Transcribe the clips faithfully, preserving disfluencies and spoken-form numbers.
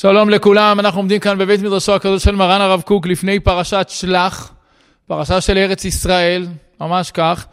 שלום לכולם, אנחנו עומדים כאן בבית מדרשו הקדוש של מרן הרב קוק לפני פרשת שלח, פרשה של ארץ ישראל, ממש כך,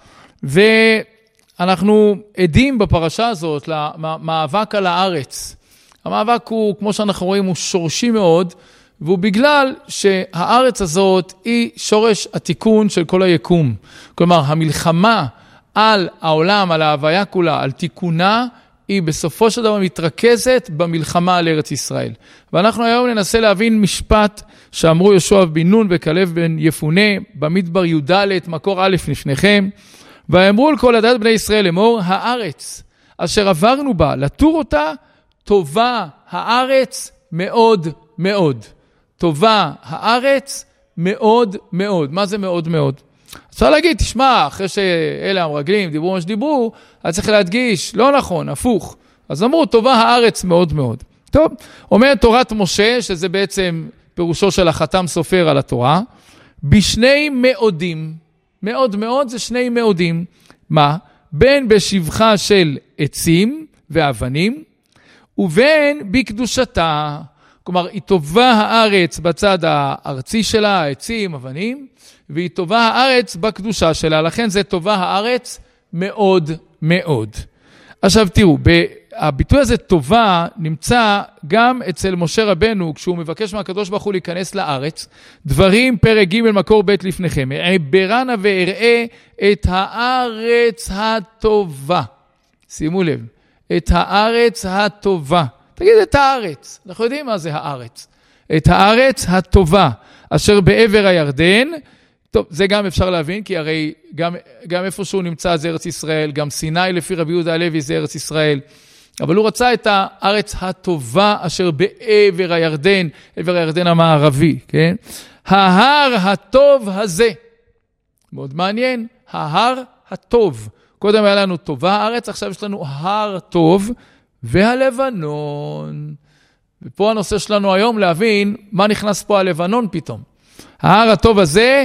ואנחנו עדים בפרשה הזאת למאבק על הארץ. המאבק הוא, כמו שאנחנו רואים, הוא שורשי מאוד, והוא בגלל שהארץ הזאת היא שורש התיקון של כל היקום. כלומר, המלחמה על העולם, על ההוויה כולה, על תיקונה, היא בסופו של דבר מתרכזת במלחמה על ארץ ישראל. ואנחנו היום ננסה להבין משפט שאמרו יהושע בן נון וכלב בן יפונה, במדבר י"ד, מקור א' לפניכם, ואמרו לכל עדת בני ישראל לאמור, הארץ אשר עברנו בה, לתור אותה, טובה הארץ מאוד מאוד. טובה הארץ מאוד מאוד. מה זה מאוד מאוד? אפשר להגיד, תשמע, אחרי שאלה המרגלים דיברו מה שדיברו, אז צריך להדגיש, לא נכון, הפוך. אז אמרו, טובה הארץ מאוד מאוד. טוב, אומרת תורת משה, שזה בעצם פירושו של החתם סופר על התורה, בשני מאודים. מאוד מאוד זה שני מאודים. מה? בין בשבחה של עצים ואבנים, ובין בקדושתה. כלומר, היא טובה הארץ בצד הארצי שלה, העצים, אבנים, והיא טובה הארץ בקדושה שלה, לכן זה טובה הארץ מאוד מאוד. עכשיו תראו, הביטוי הזה טובה נמצא גם אצל משה רבנו, כשהוא מבקש מהקדוש ברוך הוא להיכנס לארץ, דברים פרק ג' מקור ב' לפניכם, אעברנה ואראה את הארץ הטובה. שימו לב, את הארץ הטובה. תגיד את הארץ, אנחנו יודעים מה זה הארץ. את הארץ הטובה, אשר בעבר הירדן, טוב, זה גם אפשר להבין, כי הרי גם, גם איפה שהוא נמצא זה ארץ ישראל, גם סיני לפי רבי יהודה הלוי זה ארץ ישראל, אבל הוא רצה את הארץ הטובה אשר בעבר הירדן, עבר הירדן המערבי, כן? ההר הטוב הזה, מאוד מעניין, ההר הטוב. קודם היה לנו טובה הארץ, עכשיו יש לנו הר טוב, והלבנון. ופה הנושא שלנו היום להבין מה נכנס פה הלבנון פתאום. ההר הטוב הזה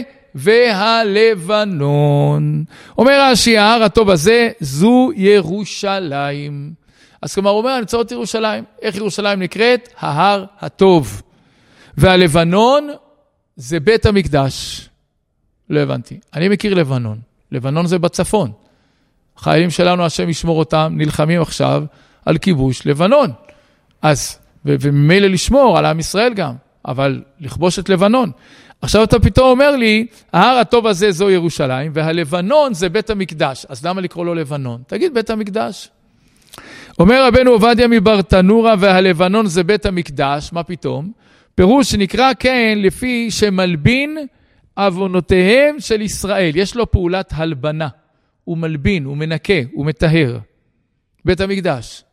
והלבנון. אומר רש"י, ההר הטוב הזה זו ירושלים. אז כלומר הוא אומר, אני צריך את ירושלים. איך ירושלים נקראת? ההר הטוב. והלבנון זה בית המקדש. לא הבנתי. אני מכיר לבנון. לבנון זה בצפון. החיילים שלנו, השם ישמור אותם, נלחמים עכשיו על כיבוש לבנון. אז, וממילא לשמור על עם ישראל גם, אבל לכבוש את לבנון. עכשיו אתה פתאום אומר לי, ההר הטוב הזה זו ירושלים, והלבנון זה בית המקדש. אז למה לקרוא לו לבנון? תגיד בית המקדש. אומר רבנו עובדיה מברטנורה, והלבנון זה בית המקדש, מה פתאום? פירוש שנקרא כן לפי שמלבין עוונותיהם של ישראל. יש לו פעולת הלבנה. הוא מלבין, הוא מנקה, הוא מטהר. בית המקדש.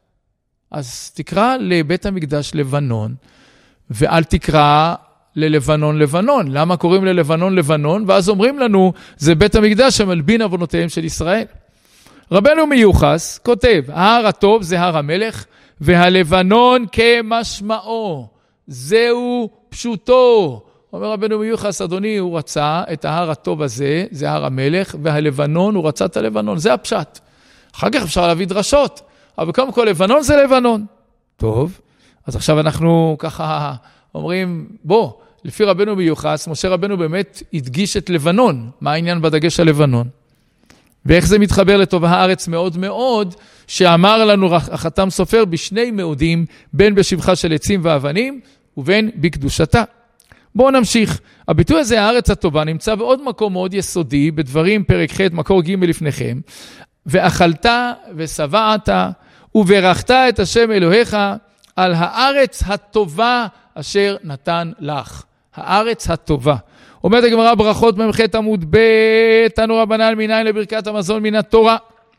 אז תקרא לבית המקדש לבנון, ואל תקרא ללבנון לבנון. למה קוראים ללבנון לבנון? ואז אומרים לנו, זה בית המקדש שמלבין עוונותיהם של ישראל. רבנו מיוחס כותב, ההר הטוב זה הר המלך, והלבנון כמשמעו. זהו פשוטו. אומר רבנו מיוחס, אדוני, הוא רצה את ההר הטוב הזה, זה הר המלך, והלבנון, הוא רצה את הלבנון. זה הפשט. אחר כך אפשר להביא דרשות. אבל קודם כל, לבנון זה לבנון. טוב, אז עכשיו אנחנו ככה אומרים, בוא, לפי רבנו מיוחס, משה רבנו באמת הדגיש את לבנון. מה העניין בדגש על לבנון? ואיך זה מתחבר לטובה הארץ מאוד מאוד, שאמר לנו החתם סופר בשני מאודים, בין בשבחה של עצים ואבנים, ובין בקדושתה. בואו נמשיך. הביטוי הזה, הארץ הטובה, נמצא בעוד מקום מאוד יסודי, בדברים פרק ח' מקור ג' לפניכם, ואכלת ושבעת, וברכת את השם אלוהיך על הארץ הטובה אשר נתן לך. הארץ הטובה. אומרת הגמרא ברכות ממח' עמוד ב', תנו רבנן מניין לברכת המזון מן התורה,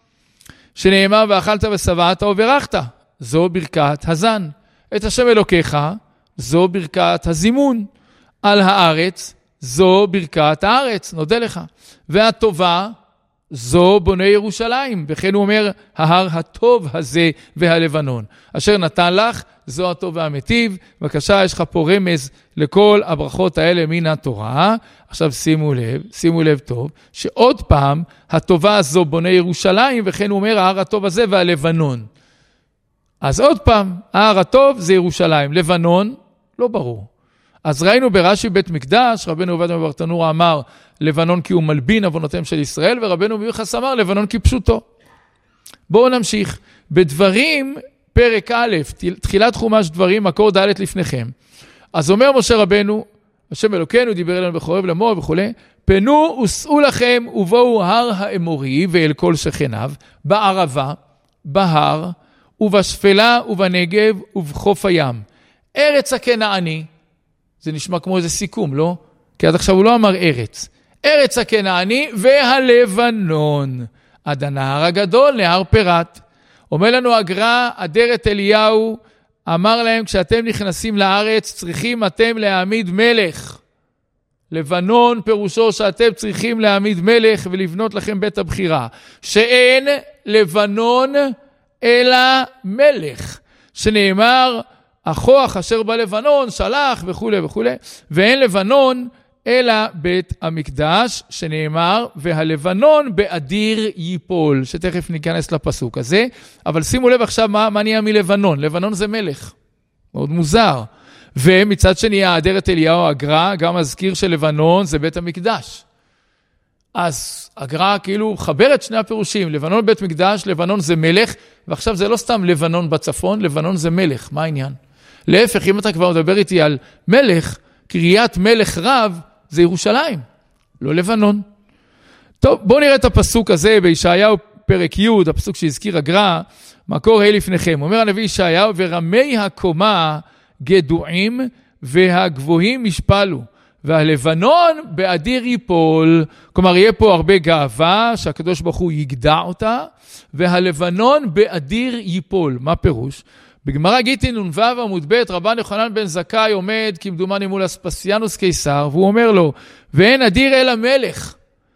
שנאמר ואכלת ושבעת וברכת. זו ברכת הזן. את השם אלוקיך, זו ברכת הזימון. על הארץ, זו ברכת הארץ, נודה לך. והטובה, זו בוני ירושלים. וכן הוא אומר, ההר הטוב הזה והלבנון. אשר נתן לך, זו הטוב והמטיב. בבקשה, יש לך פה רמז לכל הברכות האלה מן התורה. עכשיו שימו לב, שימו לב טוב, שעוד פעם, הטובה הזו בוני ירושלים, וכן הוא אומר, ההר הטוב הזה והלבנון. אז עוד פעם, ההר הטוב זה ירושלים. לבנון לא ברור. אז ראינו ברש"י בית מקדש, רבנו עובדיה מברטנורה אמר, לבנון כי הוא מלבין עוונותיהם של ישראל, ורבנו מיוחס אמר, לבנון כי פשוטו. בואו נמשיך. בדברים, פרק א', תחילת חומש דברים, מקור ד' לפניכם. אז אומר משה רבנו, השם אלוקינו דיבר אלינו בחורב לאמור וכו', פנו וסעו לכם ובואו הר האמורי ואל כל שכניו, בערבה, בהר, ובשפלה ובנגב ובחוף הים. ארץ הכנעני, זה נשמע כמו איזה סיכום, לא? כי עד עכשיו הוא לא אמר ארץ. ארץ הכנעני והלבנון, עד הנהר הגדול, נהר פירת. אומר לנו הגר"א, אדרת אליהו, אמר להם, כשאתם נכנסים לארץ, צריכים אתם להעמיד מלך. לבנון פירושו שאתם צריכים להעמיד מלך ולבנות לכם בית הבחירה. שאין לבנון אלא מלך. שנאמר, הכוח אשר בלבנון שלח וכו' וכו'. ואין לבנון אלא בית המקדש, שנאמר, והלבנון באדיר ייפול, שתכף ניכנס לפסוק הזה. אבל שימו לב עכשיו מה, מה נהיה מלבנון. לבנון זה מלך. מאוד מוזר. ומצד שני, האדרת אליהו הגר"א, גם מזכיר שלבנון זה בית המקדש. אז הגר"א כאילו חבר את שני הפירושים, לבנון בית מקדש, לבנון זה מלך, ועכשיו זה לא סתם לבנון בצפון, לבנון זה מלך. מה העניין? להפך, אם אתה כבר מדבר איתי על מלך, קריית מלך רב, זה ירושלים, לא לבנון. טוב, בואו נראה את הפסוק הזה בישעיהו פרק י', הפסוק שהזכיר הגר"א, מקור ה' לפניכם. אומר הנביא ישעיהו, ורמי הקומה גדועים והגבוהים ישפלו, והלבנון באדיר ייפול. כלומר, יהיה פה הרבה גאווה שהקדוש ברוך הוא יגדע אותה, והלבנון באדיר ייפול. מה פירוש? בגמרא גיטין נ"ו עמוד ב', רבן יוחנן בן זכאי עומד כמדומני מול אספסיאנוס קיסר, והוא אומר לו, ואין אדיר אלא מלך.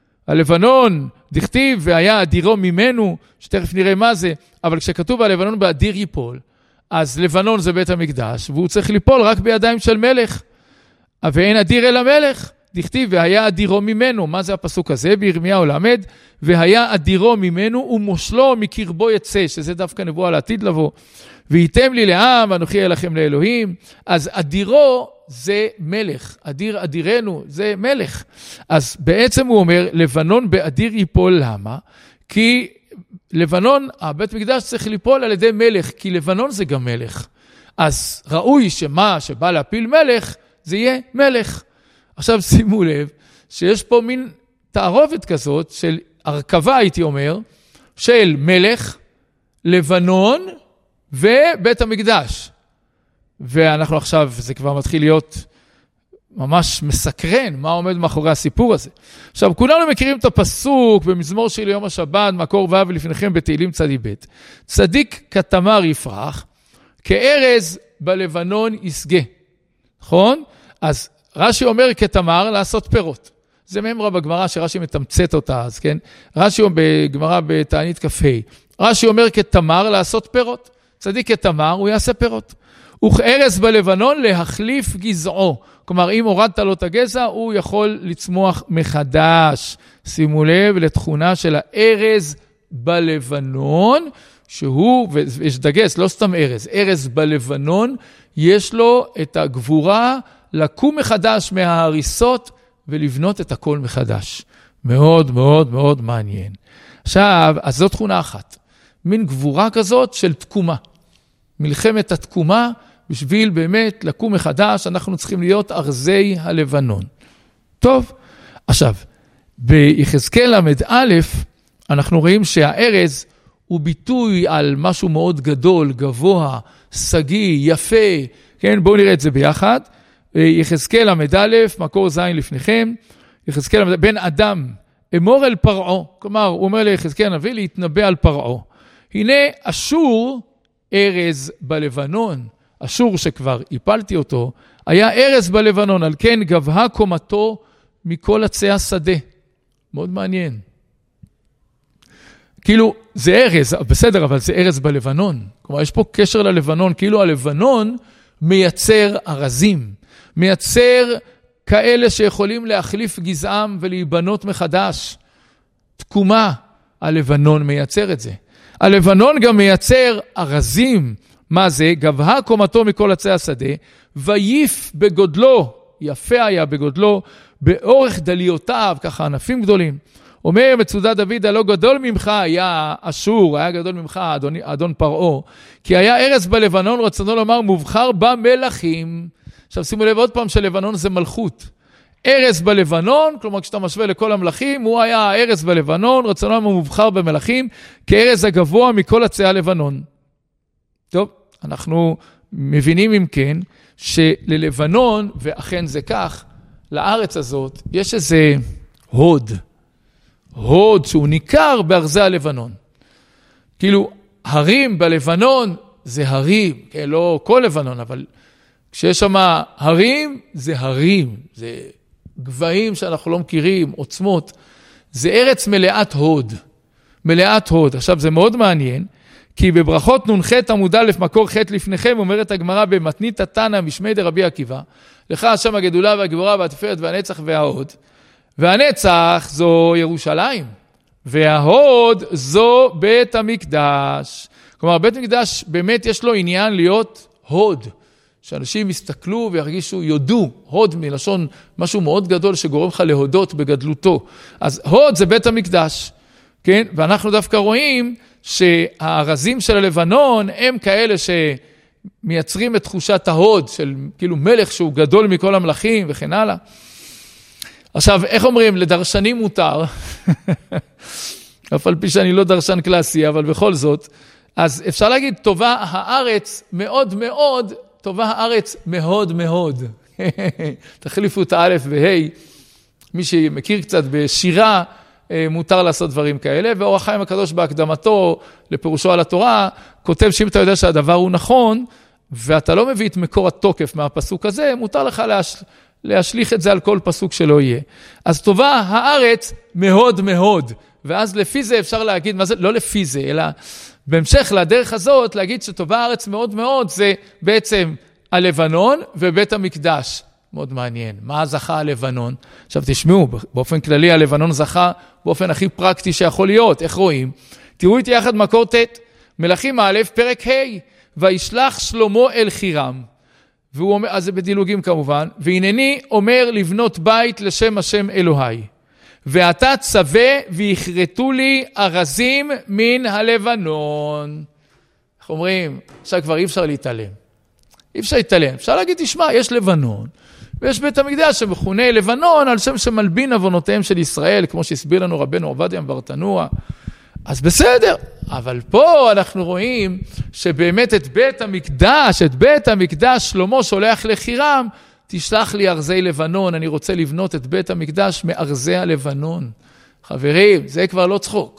הלבנון דכתיב והיה אדירו ממנו, שתכף נראה מה זה, אבל כשכתוב הלבנון באדיר ייפול, אז לבנון זה בית המקדש, והוא צריך ליפול רק בידיים של מלך. ואין אדיר אלא מלך, דכתיב והיה אדירו ממנו. מה זה הפסוק הזה? בירמיהו למד, והיה אדירו ממנו ומושלו מקרבו יצא, שזה דווקא נבואה לעתיד לבוא. וייתם לי לעם, ואנוכי אליכם לאלוהים. אז אדירו זה מלך, אדיר אדירנו זה מלך. אז בעצם הוא אומר, לבנון באדיר ייפול. למה? כי לבנון, הבית מקדש צריך ליפול על ידי מלך, כי לבנון זה גם מלך. אז ראוי שמה שבא להפיל מלך, זה יהיה מלך. עכשיו שימו לב, שיש פה מין תערובת כזאת, של הרכבה הייתי אומר, של מלך, לבנון ובית המקדש. ואנחנו עכשיו, זה כבר מתחיל להיות ממש מסקרן, מה עומד מאחורי הסיפור הזה. עכשיו, כולנו מכירים את הפסוק במזמור של יום השבת, מקור ו' לפניכם בתהילים צדיק ב'. צדיק כתמר יפרח, כארז בלבנון יסגה. נכון? אז רש"י אומר כתמר לעשות פירות. זה ממרה בגמרא שרש"י מתמצת אותה, אז כן? רש"י אומר בגמרא בתענית כ"ה. רש"י אומר כתמר לעשות פירות. צדיק כתמר, הוא יעשה פירות. וכארז בלבנון להחליף גזעו. כלומר, אם הורדת לו את הגזע, הוא יכול לצמוח מחדש. שימו לב לתכונה של הארז בלבנון, שהוא, ויש דגש, לא סתם ארז, ארז בלבנון, יש לו את הגבורה לקום מחדש מההריסות ולבנות את הכל מחדש. מאוד מאוד מאוד מעניין. עכשיו, אז זו תכונה אחת. מין גבורה כזאת של תקומה. מלחמת התקומה, בשביל באמת לקום מחדש, אנחנו צריכים להיות ארזי הלבנון. טוב, עכשיו, ביחזקאל למד א', אנחנו רואים שהארז הוא ביטוי על משהו מאוד גדול, גבוה, סגי, יפה. כן, בואו נראה את זה ביחד. יחזקאל למד א', מקור זין לפניכם. יחזקאל למד בן אדם, אמור אל פרעו. כלומר, הוא אומר ליחזקאל הנביא להתנבא על פרעו. הנה אשור ארז בלבנון. אשור שכבר הפלתי אותו, היה ארז בלבנון, על כן גבהה קומתו מכל עצי השדה. מאוד מעניין. כאילו, זה ארז, בסדר, אבל זה ארז בלבנון. כלומר, יש פה קשר ללבנון, כאילו הלבנון מייצר ארזים, מייצר כאלה שיכולים להחליף גזעם ולהיבנות מחדש. תקומה, הלבנון מייצר את זה. הלבנון גם מייצר ארזים מה זה? גבהה קומתו מכל עצי השדה, ויף בגודלו, יפה היה בגודלו, באורך דליותיו, ככה ענפים גדולים. אומר מצודת דוד, הלא גדול ממך היה אשור, היה גדול ממך אדון, אדון פרעה, כי היה ארץ בלבנון, רצונו לומר, מובחר במלכים. עכשיו שימו לב עוד פעם שלבנון זה מלכות. ארץ בלבנון, כלומר כשאתה משווה לכל המלכים, הוא היה ארץ בלבנון, רצונו לומר מובחר במלכים, כארץ הגבוה מכל עצי הלבנון. טוב, אנחנו מבינים אם כן, שללבנון, ואכן זה כך, לארץ הזאת, יש איזה הוד, הוד שהוא ניכר בארזי הלבנון. כאילו, הרים בלבנון זה הרים, כן, לא כל לבנון, אבל כשיש שם הרים, זה הרים, זה גבהים שאנחנו לא מכירים, עוצמות. זה ארץ מלאת הוד, מלאת הוד. עכשיו, זה מאוד מעניין, כי בברכות נ"ח עמוד א' מקור ח' לפניכם, אומרת הגמרא במתנית התנא משמי דרבי עקיבא, לך השם הגדולה והגבורה והתפארת והנצח וההוד, והנצח זו ירושלים, וההוד זו בית המקדש. כלומר, בית המקדש באמת יש לו עניין להיות הוד, שאנשים יסתכלו וירגישו, יודו, הוד מלשון משהו מאוד גדול שגורם לך להודות בגדלותו. אז הוד זה בית המקדש, כן? ואנחנו דווקא רואים שהארזים של הלבנון הם כאלה שמייצרים את תחושת ההוד של כאילו מלך שהוא גדול מכל המלכים וכן הלאה. עכשיו, איך אומרים? לדרשנים מותר, אף על פי שאני לא דרשן קלאסי, אבל בכל זאת, אז אפשר להגיד, טובה הארץ מאוד מאוד, טובה הארץ מאוד מאוד. תחליפו את האלף והי, מי שמכיר קצת בשירה, מותר לעשות דברים כאלה, ואור החיים הקדוש בהקדמתו לפירושו על התורה, כותב שאם אתה יודע שהדבר הוא נכון, ואתה לא מביא את מקור התוקף מהפסוק הזה, מותר לך להש... להשליך את זה על כל פסוק שלא יהיה. אז טובה הארץ מאוד מאוד, ואז לפי זה אפשר להגיד, מה זה? לא לפי זה, אלא בהמשך לדרך הזאת, להגיד שטובה הארץ מאוד מאוד, זה בעצם הלבנון ובית המקדש. מאוד מעניין. מה זכה הלבנון? עכשיו תשמעו, באופן כללי הלבנון זכה באופן הכי פרקטי שיכול להיות. איך רואים? תראו איתי יחד מקור ת' מלכים א' פרק ה' וישלח שלמה אל חירם. והוא אומר, אז זה בדילוגים כמובן, והנני אומר לבנות בית לשם השם אלוהי. ואתה צווה ויחרטו לי ארזים מן הלבנון. איך אומרים? עכשיו כבר אי אפשר להתעלם. אי אפשר להתעלם. אפשר להגיד, תשמע, יש לבנון. ויש בית המקדש שמכונה לבנון על שם שמלבין עוונותיהם של ישראל, כמו שהסביר לנו רבנו עובדיה מברטנוע. אז בסדר, אבל פה אנחנו רואים שבאמת את בית המקדש, את בית המקדש שלמה שולח לחירם, תשלח לי ארזי לבנון, אני רוצה לבנות את בית המקדש מארזי הלבנון. חברים, זה כבר לא צחוק.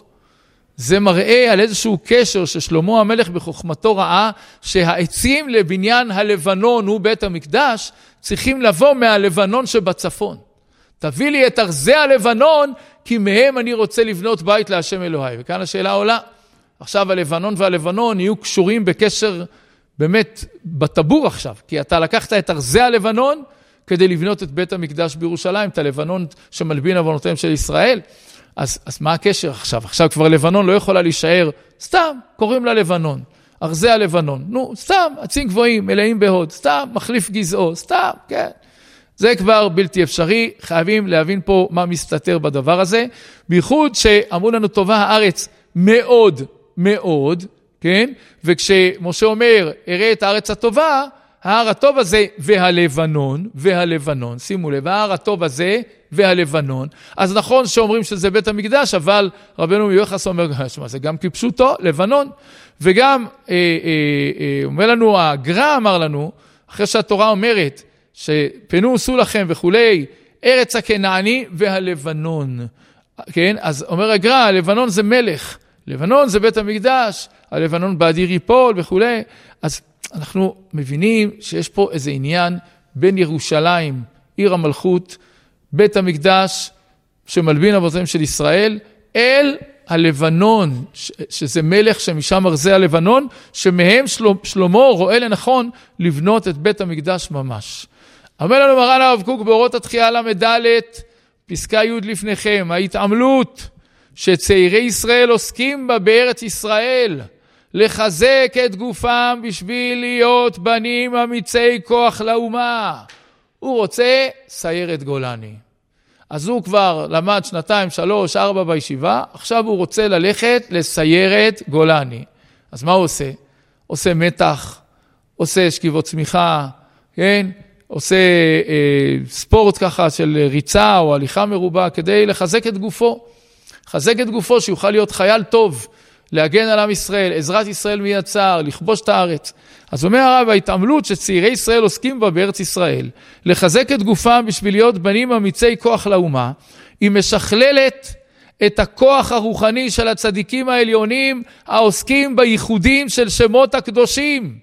זה מראה על איזשהו קשר ששלמה המלך בחוכמתו ראה שהעצים לבניין הלבנון הוא בית המקדש, צריכים לבוא מהלבנון שבצפון. תביא לי את ארזי הלבנון, כי מהם אני רוצה לבנות בית להשם אלוהי. וכאן השאלה עולה. עכשיו הלבנון והלבנון יהיו קשורים בקשר באמת בטבור עכשיו, כי אתה לקחת את ארזי הלבנון כדי לבנות את בית המקדש בירושלים, את הלבנון שמלבין עוונותיהם של ישראל. אז, אז מה הקשר עכשיו? עכשיו כבר לבנון לא יכולה להישאר, סתם, קוראים לה לבנון, ארזי הלבנון. נו, סתם, עצים גבוהים, מלאים בהוד, סתם, מחליף גזעו, סתם, כן. זה כבר בלתי אפשרי, חייבים להבין פה מה מסתתר בדבר הזה, בייחוד שאמרו לנו טובה הארץ מאוד מאוד, כן? וכשמשה אומר, הראה את הארץ הטובה, ההר הטוב הזה והלבנון, והלבנון, שימו לב, ההר הטוב הזה והלבנון, אז נכון שאומרים שזה בית המקדש, אבל רבנו מיוחס אומר, זה גם כפשוטו, לבנון, וגם אה, אה, אה, אומר לנו, הגר"א אמר לנו, אחרי שהתורה אומרת, שפנו עשו לכם וכולי, ארץ הכנעני והלבנון, כן? אז אומר הגר"א, הלבנון זה מלך, לבנון זה בית המקדש, הלבנון באדיר ייפול וכולי, אז אנחנו מבינים שיש פה איזה עניין בין ירושלים, עיר המלכות, בית המקדש שמלבין אבותיהם של ישראל, אל הלבנון, שזה מלך שמשם ארזי הלבנון, שמהם שלמה רואה לנכון לבנות את בית המקדש ממש. אומר לנו מרן הרב קוק באורות התחייה למדלת, פסקה י' לפניכם, ההתעמלות שצעירי ישראל עוסקים בה בארץ ישראל, לחזק את גופם בשביל להיות בנים אמיצי כוח לאומה. הוא רוצה סיירת גולני. אז הוא כבר למד שנתיים, שלוש, ארבע בישיבה, עכשיו הוא רוצה ללכת לסיירת גולני. אז מה הוא עושה? עושה מתח, עושה שכיבות צמיחה, כן? עושה אה, ספורט ככה של ריצה או הליכה מרובה כדי לחזק את גופו. לחזק את גופו שיוכל להיות חייל טוב, להגן על עם ישראל, עזרת ישראל מיד צער, לכבוש את הארץ. אז אומר הרב, ההתעמלות שצעירי ישראל עוסקים בה בארץ ישראל, לחזק את גופם בשביל להיות בנים אמיצי כוח לאומה, היא משכללת את הכוח הרוחני של הצדיקים העליונים העוסקים בייחודים של שמות הקדושים.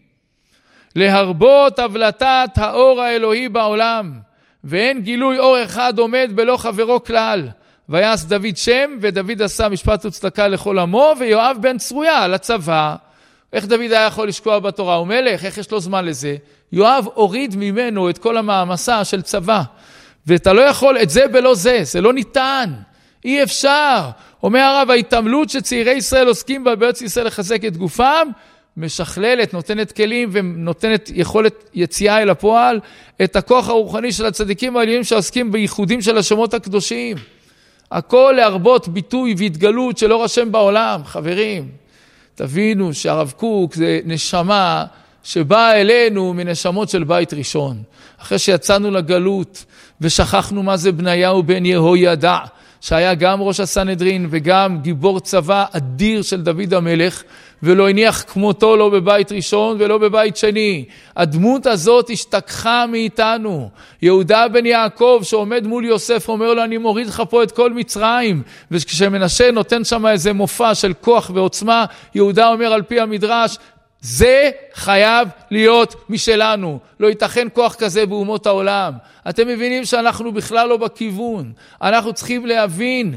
להרבות הבלטת האור האלוהי בעולם, ואין גילוי אור אחד עומד בלא חברו כלל. ויעש דוד שם, ודוד עשה משפט וצדקה לכל עמו, ויואב בן צרויה לצבא. איך דוד היה יכול לשקוע בתורה? הוא מלך, איך יש לו זמן לזה? יואב הוריד ממנו את כל המעמסה של צבא. ואתה לא יכול, את זה בלא זה, זה לא ניתן. אי אפשר. אומר הרב, ההתעמלות שצעירי ישראל עוסקים בה בארץ ישראל לחזק את גופם, משכללת, נותנת כלים ונותנת יכולת יציאה אל הפועל, את הכוח הרוחני של הצדיקים העליונים שעוסקים בייחודים של השמות הקדושים. הכל להרבות ביטוי והתגלות שלא רשם בעולם. חברים, תבינו שהרב קוק זה נשמה שבאה אלינו מנשמות של בית ראשון. אחרי שיצאנו לגלות ושכחנו מה זה בניהו בן יהוידע, שהיה גם ראש הסנהדרין וגם גיבור צבא אדיר של דוד המלך, ולא הניח כמותו לא בבית ראשון ולא בבית שני. הדמות הזאת השתכחה מאיתנו. יהודה בן יעקב שעומד מול יוסף אומר לו, אני מוריד לך פה את כל מצרים. וכשמנשה נותן שם איזה מופע של כוח ועוצמה, יהודה אומר על פי המדרש, זה חייב להיות משלנו. לא ייתכן כוח כזה באומות העולם. אתם מבינים שאנחנו בכלל לא בכיוון. אנחנו צריכים להבין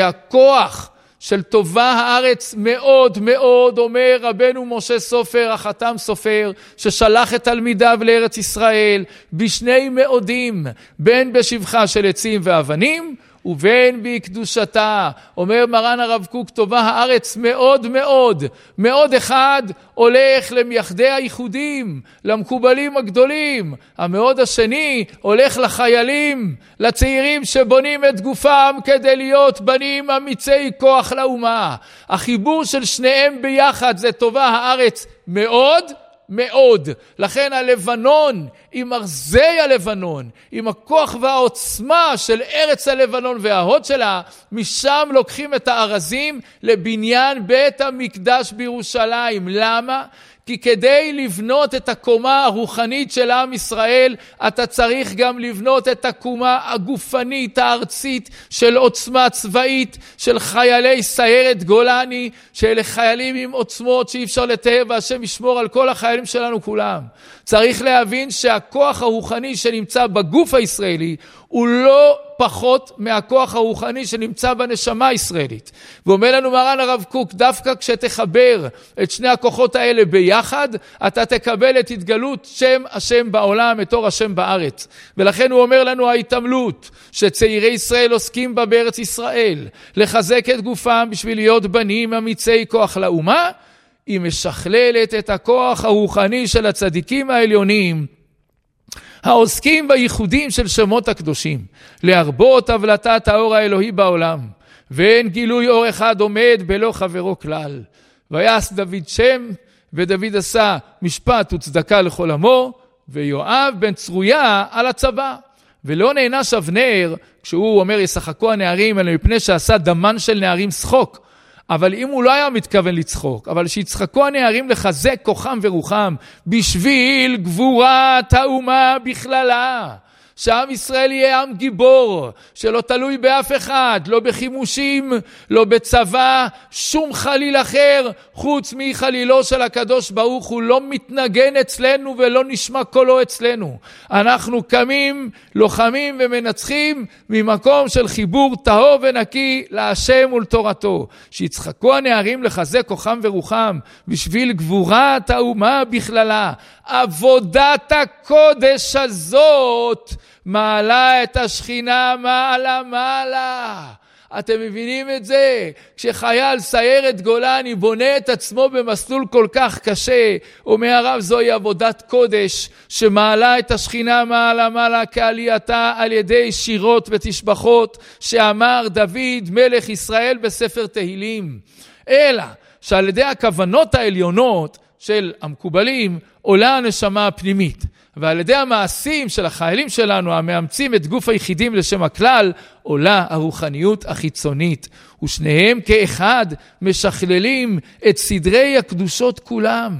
שהכוח של טובה הארץ מאוד מאוד, אומר רבנו משה סופר, החתם סופר, ששלח את תלמידיו לארץ ישראל, בשני מאודים, בין בשבחה של עצים ואבנים, ובין בקדושתה. אומר מרן הרב קוק, טובה הארץ מאוד מאוד, מאוד אחד הולך למייחדי הייחודים, למקובלים הגדולים. המאוד השני הולך לחיילים, לצעירים שבונים את גופם כדי להיות בנים אמיצי כוח לאומה. החיבור של שניהם ביחד זה טובה הארץ מאוד מאוד. לכן הלבנון, עם ארזי הלבנון, עם הכוח והעוצמה של ארץ הלבנון וההוד שלה, משם לוקחים את הארזים לבניין בית המקדש בירושלים. למה? כי כדי לבנות את הקומה הרוחנית של עם ישראל, אתה צריך גם לבנות את הקומה הגופנית הארצית של עוצמה צבאית, של חיילי סיירת גולני, שאלה חיילים עם עוצמות שאי אפשר לתאר, והשם ישמור על כל החיילים שלנו כולם. צריך להבין שהכוח הרוחני שנמצא בגוף הישראלי, הוא לא פחות מהכוח הרוחני שנמצא בנשמה הישראלית. ואומר לנו מרן הרב קוק, דווקא כשתחבר את שני הכוחות האלה ביחד, אתה תקבל את התגלות שם השם בעולם, את אור השם בארץ. ולכן הוא אומר לנו, ההתעמלות שצעירי ישראל עוסקים בה בארץ ישראל, לחזק את גופם בשביל להיות בנים אמיצי כוח לאומה, היא משכללת את הכוח הרוחני של הצדיקים העליונים, העוסקים בייחודים של שמות הקדושים, להרבות הבלטת האור האלוהי בעולם, ואין גילוי אור אחד עומד בלא חברו כלל. ויעש דוד שם, ודוד עשה משפט וצדקה לכל עמו, ויואב בן צרויה על הצבא. ולא נענש אבנר, כשהוא אומר ישחקו הנערים, אלא מפני שעשה דמן של נערים שחוק. אבל אם הוא לא היה מתכוון לצחוק, אבל שיצחקו הנערים לחזק כוחם ורוחם, בשביל גבורת האומה בכללה, שעם ישראל יהיה עם גיבור, שלא תלוי באף אחד, לא בחימושים, לא בצבא, שום חליל אחר, חוץ מחלילו של הקדוש ברוך הוא, לא מתנגן אצלנו ולא נשמע קולו אצלנו. אנחנו קמים, לוחמים ומנצחים ממקום של חיבור טהור ונקי להשם ולתורתו. שיצחקו הנערים לחזק כוחם ורוחם, בשביל גבורת האומה בכללה. עבודת הקודש הזאת מעלה את השכינה מעלה מעלה. אתם מבינים את זה? כשחייל סיירת גולני בונה את עצמו במסלול כל כך קשה, אומר הרב, זוהי עבודת קודש שמעלה את השכינה מעלה מעלה כעלייתה על ידי שירות ותשבחות שאמר דוד מלך ישראל בספר תהילים. אלא שעל ידי הכוונות העליונות של המקובלים עולה הנשמה הפנימית, ועל ידי המעשים של החיילים שלנו המאמצים את גוף היחידים לשם הכלל עולה הרוחניות החיצונית, ושניהם כאחד משכללים את סדרי הקדושות כולם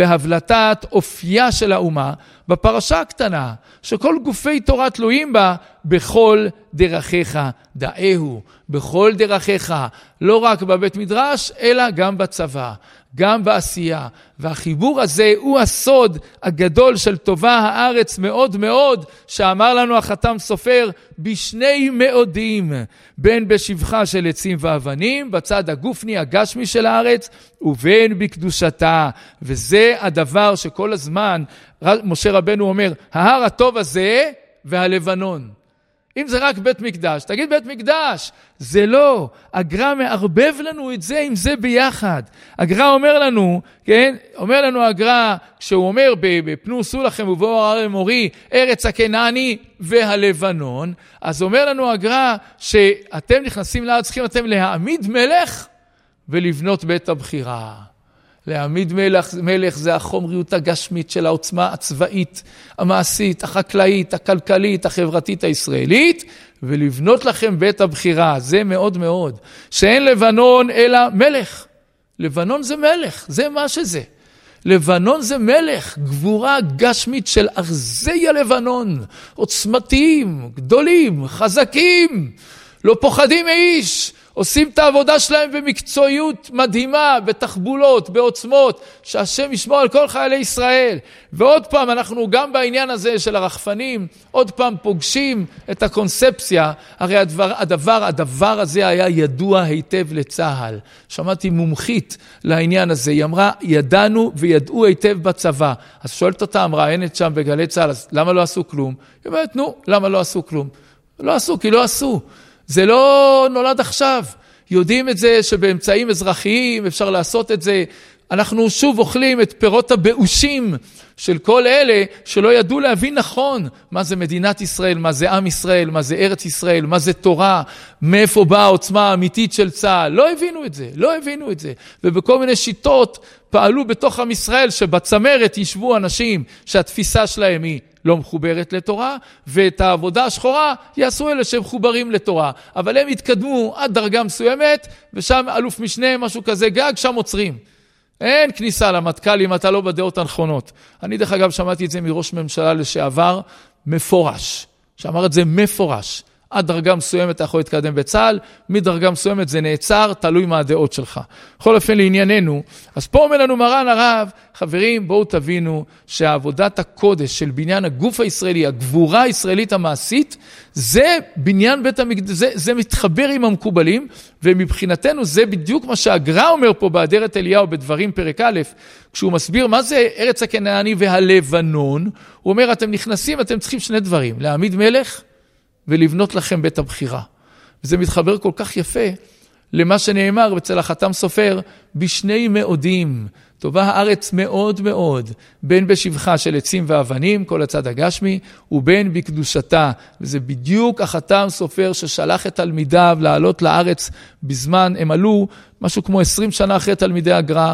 בהבלטת אופייה של האומה בפרשה הקטנה שכל גופי תורה תלויים בה. בכל דרכיך דאהו, בכל דרכיך, לא רק בבית מדרש אלא גם בצבא, גם בעשייה. והחיבור הזה הוא הסוד הגדול של טובה הארץ מאוד מאוד, שאמר לנו החתם סופר בשני מאודים, בין בשבחה של עצים ואבנים בצד הגופני הגשמי של הארץ, ובין בקדושתה. וזה הדבר שכל הזמן משה רבנו אומר, ההר הטוב הזה והלבנון. אם זה רק בית מקדש, תגיד בית מקדש, זה לא. הגר"א מערבב לנו את זה עם זה ביחד. הגר"א אומר לנו, כן, אומר לנו הגר"א, כשהוא אומר בפנו עשו לכם ובואו הר מורי, ארץ הכנעני והלבנון, אז אומר לנו הגר"א שאתם נכנסים לארץ, צריכים אתם להעמיד מלך ולבנות בית הבחירה. להעמיד מלך, מלך זה החומריות הגשמית של העוצמה הצבאית, המעשית, החקלאית, הכלכלית, החברתית הישראלית, ולבנות לכם בית הבחירה. זה מאוד מאוד. שאין לבנון אלא מלך. לבנון זה מלך, זה מה שזה. לבנון זה מלך, גבורה גשמית של ארזי הלבנון, עוצמתיים, גדולים, חזקים, לא פוחדים מאיש, עושים את העבודה שלהם במקצועיות מדהימה, בתחבולות, בעוצמות, שהשם ישמור על כל חיילי ישראל. ועוד פעם, אנחנו גם בעניין הזה של הרחפנים, עוד פעם פוגשים את הקונספציה. הרי הדבר, הדבר, הדבר הזה היה ידוע היטב לצהל. שמעתי מומחית לעניין הזה, היא אמרה, ידענו וידעו היטב בצבא. אז שואלת אותה, מראיינת שם בגלי צהל, אז למה לא עשו כלום? היא אומרת, נו, למה לא עשו כלום? לא עשו, כי לא עשו. זה לא נולד עכשיו. יודעים את זה שבאמצעים אזרחיים אפשר לעשות את זה. אנחנו שוב אוכלים את פירות הבאושים של כל אלה שלא ידעו להבין נכון מה זה מדינת ישראל, מה זה עם ישראל, מה זה ארץ ישראל, מה זה תורה, מאיפה באה העוצמה האמיתית של צה"ל. לא הבינו את זה, לא הבינו את זה. ובכל מיני שיטות פעלו בתוך עם ישראל שבצמרת ישבו אנשים שהתפיסה שלהם היא לא מחוברת לתורה, ואת העבודה השחורה יעשו אלה שהם מחוברים לתורה. אבל הם התקדמו עד דרגה מסוימת, ושם אלוף משנה, משהו כזה גג, שם עוצרים. אין כניסה למטכ"ל אם אתה לא בדעות הנכונות. אני דרך אגב שמעתי את זה מראש ממשלה לשעבר, מפורש. שאמר את זה מפורש. עד דרגה מסוימת אתה יכול להתקדם בצה"ל, מדרגה מסוימת זה נעצר, תלוי מה הדעות שלך. בכל אופן לענייננו, אז פה אומר לנו מרן הרב, חברים בואו תבינו שהעבודת הקודש של בניין הגוף הישראלי, הגבורה הישראלית המעשית, זה בניין בית המקדש, זה, זה מתחבר עם המקובלים, ומבחינתנו זה בדיוק מה שהגר"א אומר פה באדרת אליהו בדברים פרק א', כשהוא מסביר מה זה ארץ הכנעני והלבנון, הוא אומר אתם נכנסים, אתם צריכים שני דברים, להעמיד מלך, ולבנות לכם בית הבחירה. וזה מתחבר כל כך יפה למה שנאמר אצל החתם סופר, בשני מאודים, טובה הארץ מאוד מאוד, בין בשבחה של עצים ואבנים, כל הצד הגשמי, ובין בקדושתה. וזה בדיוק החתם סופר ששלח את תלמידיו לעלות לארץ בזמן, הם עלו משהו כמו עשרים שנה אחרי תלמידי הגר"א,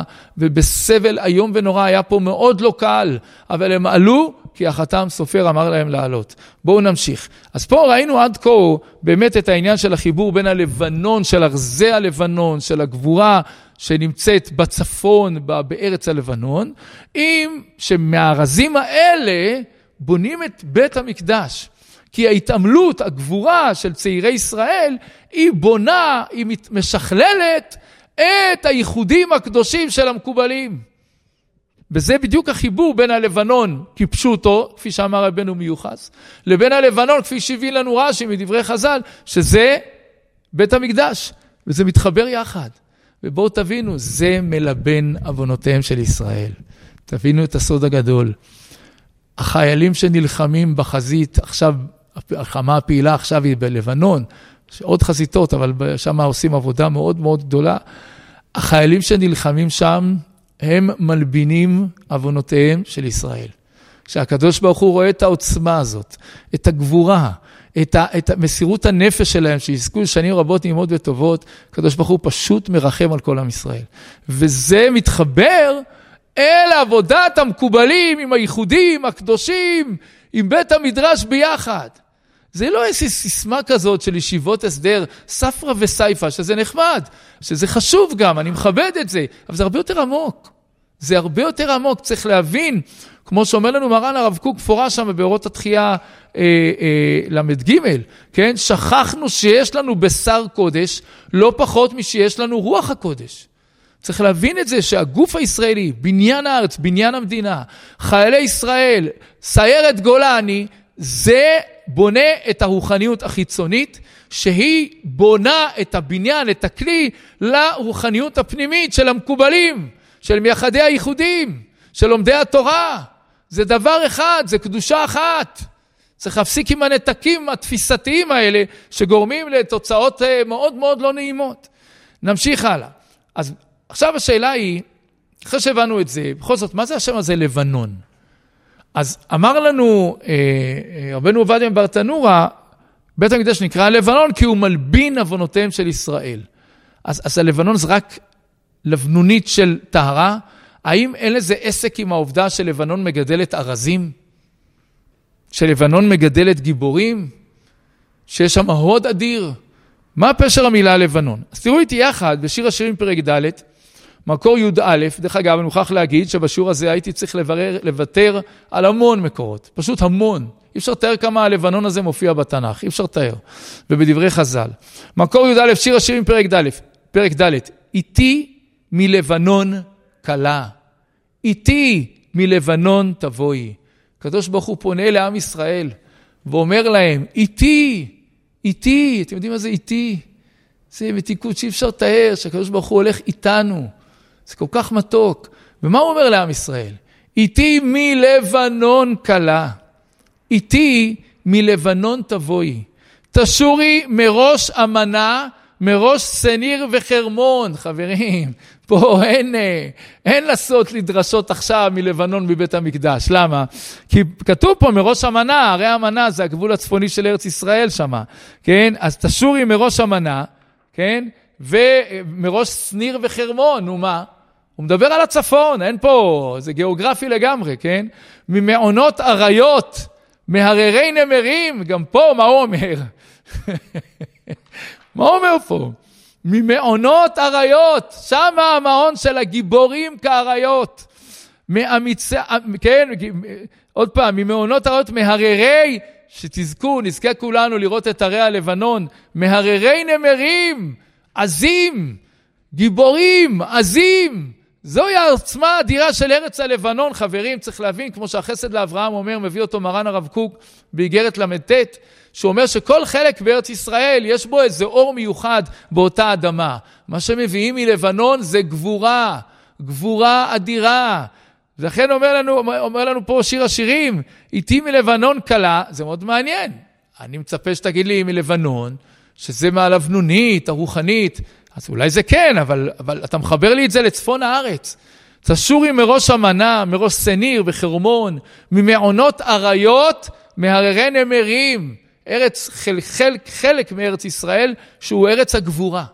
ובסבל היום ונורא היה פה מאוד לא קל, אבל הם עלו כי החתם סופר אמר להם לעלות. בואו נמשיך. אז פה ראינו עד כה באמת את העניין של החיבור בין הלבנון, של ארזי הלבנון, של הגבורה שנמצאת בצפון, בארץ הלבנון, עם שמהארזים האלה בונים את בית המקדש. כי ההתעמלות, הגבורה של צעירי ישראל, היא בונה, היא משכללת את הייחודים הקדושים של המקובלים. וזה בדיוק החיבור בין הלבנון, כפשוטו, כפי שאמר רבנו מיוחס, לבין הלבנון, כפי שהביא לנו רש"י מדברי חז"ל, שזה בית המקדש, וזה מתחבר יחד. ובואו תבינו, זה מלבן עוונותיהם של ישראל. תבינו את הסוד הגדול. החיילים שנלחמים בחזית, עכשיו, החמה הפעילה עכשיו היא בלבנון, יש עוד חזיתות, אבל שם עושים עבודה מאוד מאוד גדולה. החיילים שנלחמים שם, הם מלבינים עוונותיהם של ישראל. שהקדוש ברוך הוא רואה את העוצמה הזאת, את הגבורה, את, ה, את מסירות הנפש שלהם, שיזכו שנים רבות נעימות וטובות, הקדוש ברוך הוא פשוט מרחם על כל עם ישראל. וזה מתחבר אל עבודת המקובלים עם הייחודים, הקדושים, עם בית המדרש ביחד. זה לא איזו סיסמה כזאת של ישיבות הסדר, ספרה וסייפה, שזה נחמד, שזה חשוב גם, אני מכבד את זה, אבל זה הרבה יותר עמוק. זה הרבה יותר עמוק, צריך להבין, כמו שאומר לנו מרן הרב קוק, פורה שם באורות התחייה אה, אה, למד ג', כן? שכחנו שיש לנו בשר קודש, לא פחות משיש לנו רוח הקודש. צריך להבין את זה שהגוף הישראלי, בניין הארץ, בניין המדינה, חיילי ישראל, סיירת גולני, זה בונה את הרוחניות החיצונית, שהיא בונה את הבניין, את הכלי, לרוחניות הפנימית של המקובלים, של מייחדי הייחודים, של לומדי התורה. זה דבר אחד, זה קדושה אחת. צריך להפסיק עם הנתקים התפיסתיים האלה, שגורמים לתוצאות מאוד מאוד לא נעימות. נמשיך הלאה. אז עכשיו השאלה היא, אחרי שהבנו את זה, בכל זאת, מה זה השם הזה לבנון? אז אמר לנו אה, רבנו עובדיה מברטנורה, בית המקדש נקרא לבנון, כי הוא מלבין עוונותיהם של ישראל. אז, אז הלבנון זה רק לבנונית של טהרה. האם אין לזה עסק עם העובדה שלבנון מגדלת ארזים? שלבנון מגדלת גיבורים? שיש שם הוד אדיר? מה פשר המילה לבנון? אז תראו איתי יחד בשיר השירים פרק ד', מקור י' א', דרך אגב, אני מוכרח להגיד שבשיעור הזה הייתי צריך לברר, לוותר על המון מקורות, פשוט המון. אי אפשר לתאר כמה הלבנון הזה מופיע בתנ"ך, אי אפשר לתאר, ובדברי חז"ל. מקור י' א', שיר השירים פרק ד', פרק ד', איתי מלבנון קלה, איתי מלבנון תבואי. הקדוש ברוך הוא פונה לעם ישראל, ואומר להם, איתי, איתי, אתם יודעים מה זה איתי? זה מתיקות שאי אפשר לתאר, שהקדוש ברוך הוא הולך איתנו. זה כל כך מתוק. ומה הוא אומר לעם ישראל? איתי מלבנון קלה, איתי מלבנון תבואי. תשורי מראש אמנה, מראש סניר וחרמון. חברים, פה אין, אין לעשות לדרשות עכשיו מלבנון מבית המקדש. למה? כי כתוב פה מראש אמנה, הרי אמנה זה הגבול הצפוני של ארץ ישראל שמה. כן? אז תשורי מראש אמנה, כן? ומראש סניר וחרמון, נו מה? הוא מדבר על הצפון, אין פה, זה גיאוגרפי לגמרי, כן? ממעונות אריות, מהררי נמרים, גם פה מה הוא אומר? מה הוא אומר פה? ממעונות אריות, שם המעון של הגיבורים כאריות. מאמיצה, כן, עוד פעם, ממעונות אריות, מהררי, שתזכו, נזכה כולנו לראות את הרי הלבנון, מהררי נמרים, עזים, גיבורים, עזים. זוהי העוצמה האדירה של ארץ הלבנון, חברים, צריך להבין, כמו שהחסד לאברהם אומר, מביא אותו מרן הרב קוק באיגרת למ"ט, שהוא אומר שכל חלק בארץ ישראל יש בו איזה אור מיוחד באותה אדמה. מה שמביאים מלבנון זה גבורה, גבורה אדירה. ולכן אומר לנו, אומר לנו פה שיר השירים, איתי מלבנון קלה, זה מאוד מעניין. אני מצפה שתגיד לי מלבנון, שזה מהלבנונית, הרוחנית, אז אולי זה כן, אבל, אבל אתה מחבר לי את זה לצפון הארץ. תשורי מראש אמנה, מראש סניר וחרמון, ממעונות אריות, מהררי נמרים, ארץ, חל, חל, חלק מארץ ישראל, שהוא ארץ הגבורה.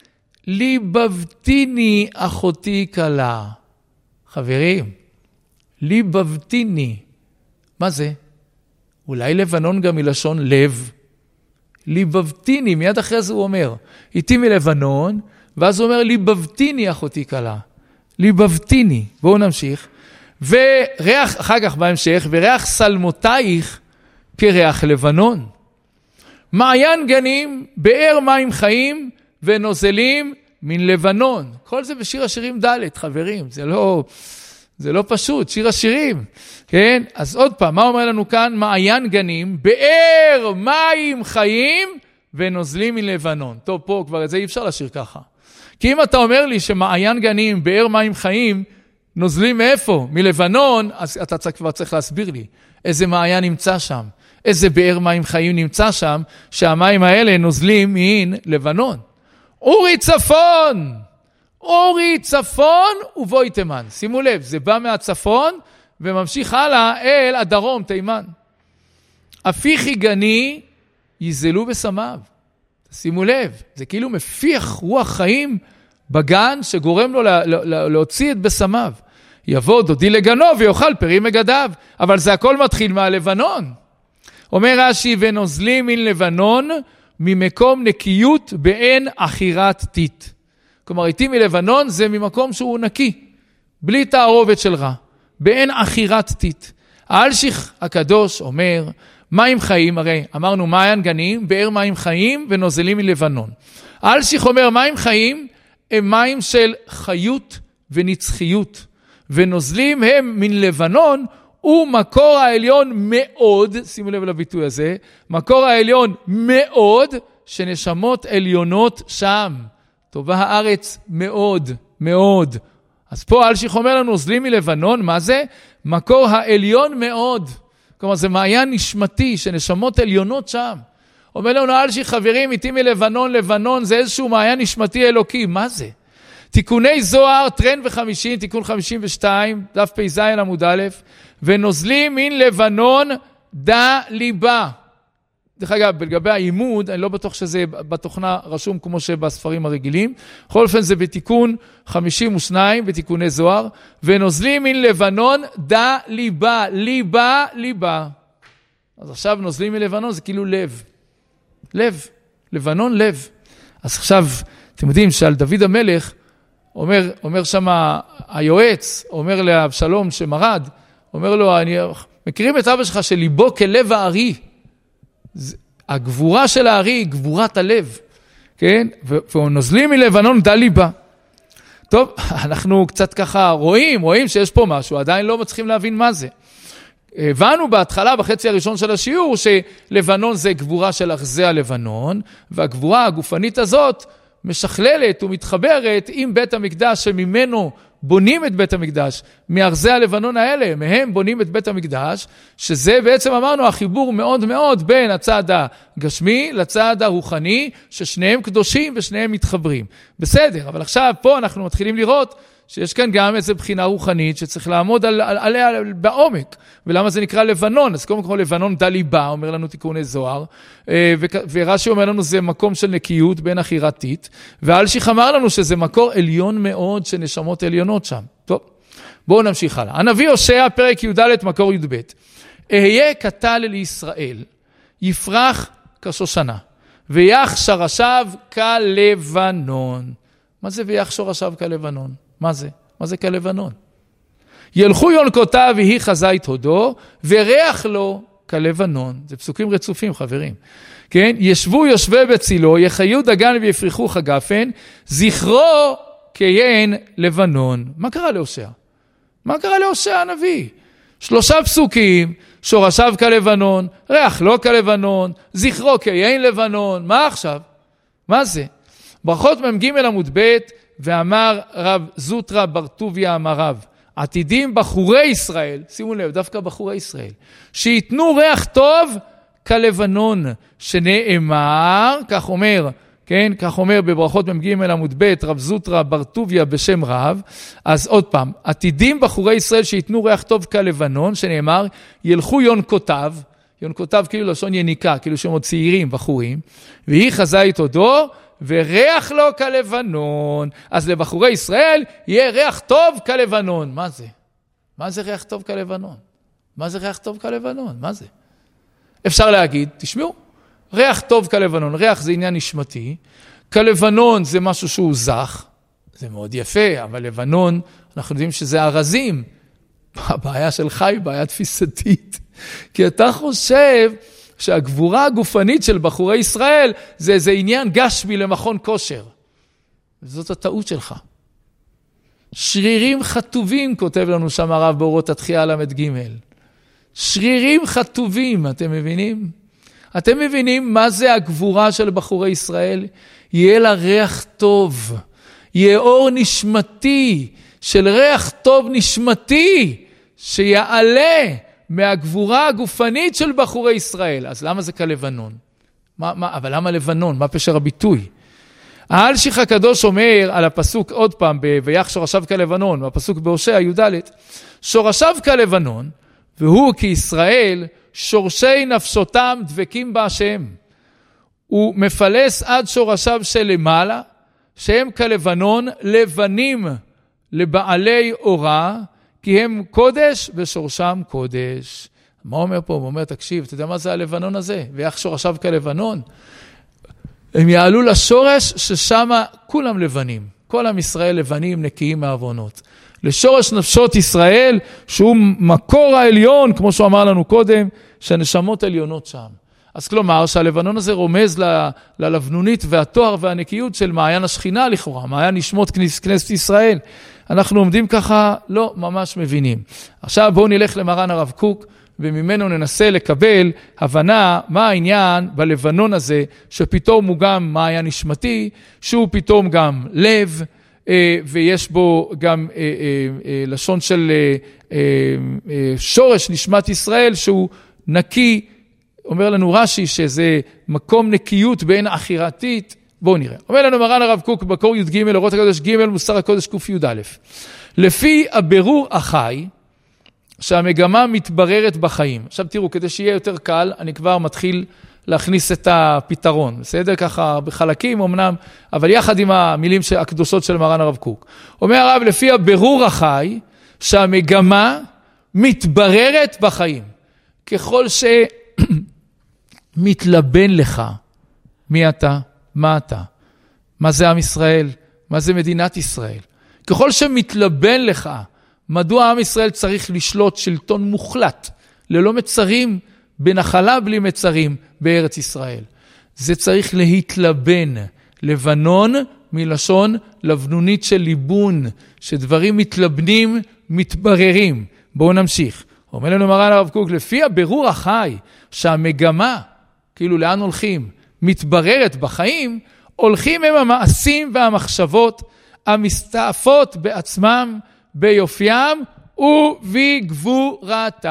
ליבבתיני אחותי קלה. חברים, ליבבתיני. מה זה? אולי לבנון גם מלשון לב. ליבבתיני, מיד אחרי זה הוא אומר, איתי מלבנון, ואז הוא אומר, ליבבתיני אחותי קלה. ליבבתיני. בואו נמשיך. וריח, אחר כך בהמשך, וריח סלמותייך כריח לבנון. מעיין גנים, באר מים חיים, ונוזלים מן לבנון. כל זה בשיר השירים ד', חברים. זה לא, זה לא פשוט, שיר השירים. כן? אז עוד פעם, מה אומר לנו כאן? מעיין גנים, באר מים חיים, ונוזלים מן לבנון. טוב, פה כבר את זה אי אפשר לשיר ככה. כי אם אתה אומר לי שמעיין גנים, באר מים חיים, נוזלים מאיפה? מלבנון, אז אתה כבר צריך להסביר לי. איזה מעיין נמצא שם? איזה באר מים חיים נמצא שם, שהמים האלה נוזלים מן לבנון. אורי צפון! אורי צפון ובואי תימן. שימו לב, זה בא מהצפון וממשיך הלאה אל הדרום, תימן. אפיחי גני יזלו בסמיו. שימו לב, זה כאילו מפיח רוח חיים בגן שגורם לו לה, לה, להוציא את בסמיו. יבוא דודי לגנו ויאכל פרי מגדיו, אבל זה הכל מתחיל מהלבנון. אומר רש"י, ונוזלים מן לבנון ממקום נקיות באין אחירת טיט. כלומר, איתי מלבנון זה ממקום שהוא נקי, בלי תערובת של רע, באין אחירת טיט. האלשיך הקדוש אומר, מים חיים, הרי אמרנו מעיין גנים, באר מים חיים ונוזלים מלבנון. האלשיך אומר, מים חיים הם מים של חיות ונצחיות, ונוזלים הם מן לבנון, הוא מקור העליון מאוד, שימו לב לביטוי הזה, מקור העליון מאוד, שנשמות עליונות שם. טובה הארץ מאוד, מאוד. אז פה אלשיך אומר לנו, נוזלים מלבנון, מה זה? מקור העליון מאוד. כלומר, זה מעיין נשמתי, שנשמות עליונות שם. אומר לנו אלשיך, חברים, איתי מלבנון, לבנון, זה איזשהו מעיין נשמתי אלוקי. מה זה? תיקוני זוהר, טרן וחמישים, תיקון חמישים ושתיים, דף פ"ז עמוד א', ונוזלים מן לבנון דה ליבה. דרך אגב, לגבי העימוד, אני לא בטוח שזה בתוכנה רשום כמו שבספרים הרגילים. בכל אופן זה בתיקון חמישים ושתיים, בתיקוני זוהר, ונוזלים מן לבנון דה ליבה, ליבה, ליבה. אז עכשיו נוזלים מלבנון, זה כאילו לב. לב, לבנון לב. אז עכשיו, אתם יודעים שעל דוד המלך, אומר, אומר שם היועץ, אומר לאבשלום שמרד, אומר לו, אני מכירים את אבא שלך שליבו כלב הארי. הגבורה של הארי היא גבורת הלב, כן? ונוזלים מלבנון דה ליבה. טוב, אנחנו קצת ככה רואים, רואים שיש פה משהו, עדיין לא מצליחים להבין מה זה. הבנו בהתחלה, בחצי הראשון של השיעור, שלבנון זה גבורה של אחזי הלבנון, והגבורה הגופנית הזאת משכללת ומתחברת עם בית המקדש שממנו בונים את בית המקדש, מאחזי הלבנון האלה, מהם בונים את בית המקדש, שזה בעצם אמרנו החיבור מאוד מאוד בין הצד הגשמי לצד הרוחני, ששניהם קדושים ושניהם מתחברים. בסדר, אבל עכשיו פה אנחנו מתחילים לראות שיש כאן גם איזו בחינה רוחנית שצריך לעמוד על, על, עליה בעומק. ולמה זה נקרא לבנון? אז קודם כל לבנון דה ליבה, אומר לנו תיקוני זוהר, ורש"י אומר לנו זה מקום של נקיות בין אחירת טיט, ואלשיך אמר לנו שזה מקור עליון מאוד שנשמות עליונות שם. טוב, בואו נמשיך הלאה. הנביא הושע, פרק י"ד, מקור י"ב. אהיה קטל לישראל, יפרח כשושנה, ויח שרשיו כלבנון. מה זה ויח שרשיו כלבנון? מה זה? מה זה כלבנון? ילכו יונקותיו ויהי חזית הודו, וריח לו כלבנון. זה פסוקים רצופים, חברים. כן? ישבו יושבי בצילו, יחיו דגן ויפריחו חגפן, זכרו כיין לבנון. מה קרה להושע? מה קרה להושע הנביא? שלושה פסוקים, שורשיו כלבנון, ריח לו כלבנון, זכרו כיין לבנון. מה עכשיו? מה זה? ברכות מ"ג עמוד ב', ואמר רב זוטרא בר טוביה אמר רב, עתידים בחורי ישראל, שימו לב, דווקא בחורי ישראל, שיתנו ריח טוב כלבנון, שנאמר, כך אומר, כן, כך אומר בברכות מ"ג עמוד ב', רב זוטרא בר טוביה בשם רב. אז עוד פעם, עתידים בחורי ישראל שיתנו ריח טוב כלבנון, שנאמר, ילכו יונקותיו, יונקותיו כאילו לשון יניקה, כאילו שהם עוד צעירים, בחורים, והיא חזית הודו, וריח לו כלבנון. אז לבחורי ישראל יהיה ריח טוב כלבנון. מה זה? מה זה ריח טוב כלבנון? מה זה ריח טוב כלבנון? מה זה? אפשר להגיד, תשמעו, ריח טוב כלבנון, ריח זה עניין נשמתי, כלבנון זה משהו שהוא זך, זה מאוד יפה, אבל לבנון, אנחנו יודעים שזה ארזים. הבעיה שלך היא בעיה תפיסתית, כי אתה חושב שהגבורה הגופנית של בחורי ישראל זה איזה עניין גשמי למכון כושר. וזאת הטעות שלך. שרירים חטובים, כותב לנו שם הרב באורות התחייה למד ג'. שרירים חטובים, אתם מבינים? אתם מבינים מה זה הגבורה של בחורי ישראל? יהיה לה ריח טוב, יהיה אור נשמתי, של ריח טוב נשמתי, שיעלה מהגבורה הגופנית של בחורי ישראל. אז למה זה כלבנון? מה, מה, אבל למה לבנון? מה פשר הביטוי? האלשיך הקדוש אומר על הפסוק עוד פעם, ויח שורשיו כלבנון, הפסוק בהושע י"ד, שורשיו כלבנון, והוא כישראל, שורשי נפשותם דבקים בהשם. הוא מפלס עד שורשיו שלמעלה, שהם כלבנון, לבנים לבעלי אורה, כי הם קודש ושורשם קודש. מה אומר פה? הוא אומר, תקשיב, אתה יודע מה זה הלבנון הזה? ויח שורשיו כלבנון. הם יעלו לשורש ששם כולם לבנים. כל עם ישראל לבנים נקיים מעוונות. לשורש נפשות ישראל, שהוא מקור העליון, כמו שהוא אמר לנו קודם, שהנשמות עליונות שם. אז כלומר, שהלבנון הזה רומז ל- ללבנונית והתואר והנקיות של מעיין השכינה לכאורה, מעיין נשמות כנס, כנסת ישראל. אנחנו עומדים ככה, לא ממש מבינים. עכשיו בואו נלך למרן הרב קוק, וממנו ננסה לקבל הבנה מה העניין בלבנון הזה, שפתאום הוא גם מעיין נשמתי, שהוא פתאום גם לב, ויש בו גם לשון של שורש נשמת ישראל, שהוא נקי. אומר לנו רש"י שזה מקום נקיות בין אחירתית. בואו נראה. אומר לנו מרן הרב קוק בקור י"ג, אורות הקודש ג', מוסר הקודש ק"יא. לפי הבירור החי, שהמגמה מתבררת בחיים. עכשיו תראו, כדי שיהיה יותר קל, אני כבר מתחיל להכניס את הפתרון. בסדר? ככה בחלקים אמנם, אבל יחד עם המילים הקדושות של מרן הרב קוק. אומר הרב, לפי הבירור החי, שהמגמה מתבררת בחיים. ככל שמתלבן לך, מי אתה? מה אתה? מה זה עם ישראל? מה זה מדינת ישראל? ככל שמתלבן לך, מדוע עם ישראל צריך לשלוט שלטון מוחלט, ללא מצרים, בנחלה בלי מצרים, בארץ ישראל? זה צריך להתלבן. לבנון מלשון לבנונית של ליבון, שדברים מתלבנים, מתבררים. בואו נמשיך. אומר לנו מרן הרב קוק, לפי הבירור החי, שהמגמה, כאילו לאן הולכים, מתבררת בחיים, הולכים הם המעשים והמחשבות המסתעפות בעצמם, ביופיים ובגבורתם.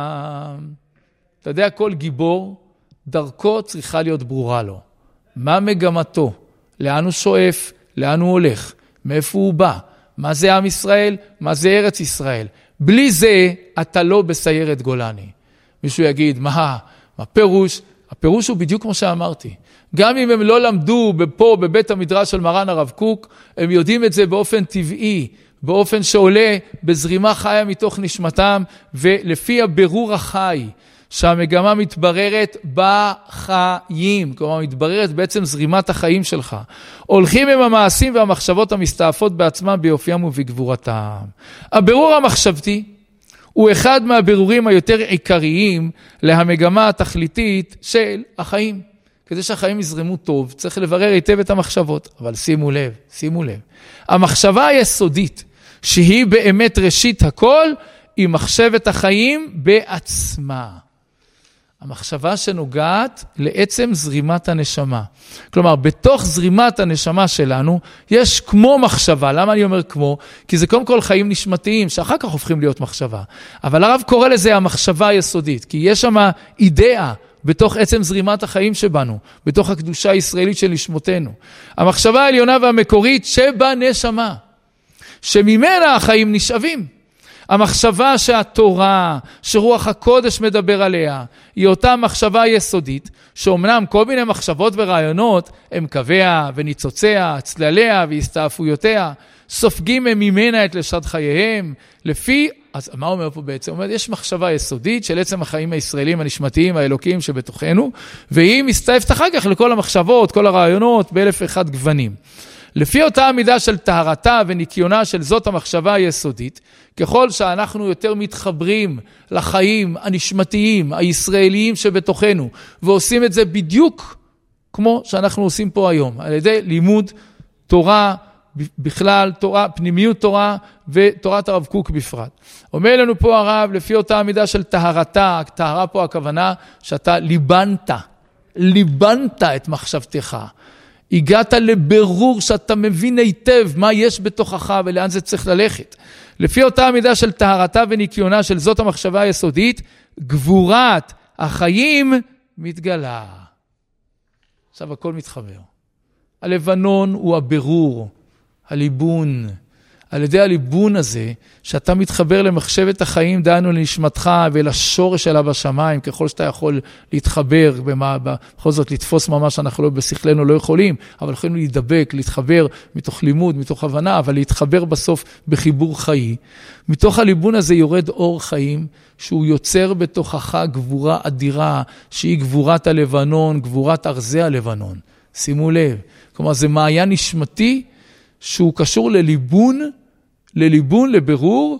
אתה יודע, כל גיבור, דרכו צריכה להיות ברורה לו. מה מגמתו? לאן הוא שואף? לאן הוא הולך? מאיפה הוא בא? מה זה עם ישראל? מה זה ארץ ישראל? בלי זה אתה לא בסיירת גולני. מישהו יגיד, מה? מה פירוש? הפירוש הוא בדיוק כמו שאמרתי. גם אם הם לא למדו פה בבית המדרש של מרן הרב קוק, הם יודעים את זה באופן טבעי, באופן שעולה בזרימה חיה מתוך נשמתם, ולפי הבירור החי, שהמגמה מתבררת בחיים, כלומר מתבררת בעצם זרימת החיים שלך. הולכים עם המעשים והמחשבות המסתעפות בעצמם ביופיים ובגבורתם. הבירור המחשבתי הוא אחד מהבירורים היותר עיקריים להמגמה התכליתית של החיים. כדי שהחיים יזרמו טוב, צריך לברר היטב את המחשבות. אבל שימו לב, שימו לב. המחשבה היסודית, שהיא באמת ראשית הכל, היא מחשבת החיים בעצמה. המחשבה שנוגעת לעצם זרימת הנשמה. כלומר, בתוך זרימת הנשמה שלנו, יש כמו מחשבה. למה אני אומר כמו? כי זה קודם כל חיים נשמתיים, שאחר כך הופכים להיות מחשבה. אבל הרב קורא לזה המחשבה היסודית, כי יש שם אידאה, בתוך עצם זרימת החיים שבנו, בתוך הקדושה הישראלית של נשמותינו. המחשבה העליונה והמקורית שבנשמה, שממנה החיים נשאבים. המחשבה שהתורה, שרוח הקודש מדבר עליה, היא אותה מחשבה יסודית, שאומנם כל מיני מחשבות ורעיונות, הם קוויה וניצוציה, צלליה והסתעפויותיה, סופגים ממנה את לשד חייהם, לפי, אז מה אומר פה בעצם? הוא אומר, יש מחשבה יסודית של עצם החיים הישראלים הנשמתיים, האלוקיים שבתוכנו, והיא מסתעפת אחר כך לכל המחשבות, כל הרעיונות, באלף ואחד גוונים. לפי אותה המידה של טהרתה וניקיונה של זאת המחשבה היסודית, ככל שאנחנו יותר מתחברים לחיים הנשמתיים, הישראליים שבתוכנו, ועושים את זה בדיוק כמו שאנחנו עושים פה היום, על ידי לימוד תורה, בכלל תורה, פנימיות תורה ותורת הרב קוק בפרט. אומר לנו פה הרב, לפי אותה המידה של טהרתה, טהרה פה הכוונה שאתה ליבנת, ליבנת את מחשבתך. הגעת לבירור שאתה מבין היטב מה יש בתוכך ולאן זה צריך ללכת. לפי אותה מידה של טהרתה וניקיונה של זאת המחשבה היסודית, גבורת החיים מתגלה. עכשיו הכל מתחבר. הלבנון הוא הבירור, הליבון. על ידי הליבון הזה, שאתה מתחבר למחשבת החיים, דענו לנשמתך ולשורש שלה בשמיים, ככל שאתה יכול להתחבר, במה, בכל זאת לתפוס ממש, אנחנו לא בשכלנו לא יכולים, אבל יכולים להידבק, להתחבר מתוך לימוד, מתוך הבנה, אבל להתחבר בסוף בחיבור חיי. מתוך הליבון הזה יורד אור חיים, שהוא יוצר בתוכך גבורה אדירה, שהיא גבורת הלבנון, גבורת ארזי הלבנון. שימו לב, כלומר זה מעיין נשמתי, שהוא קשור לליבון, לליבון, לבירור,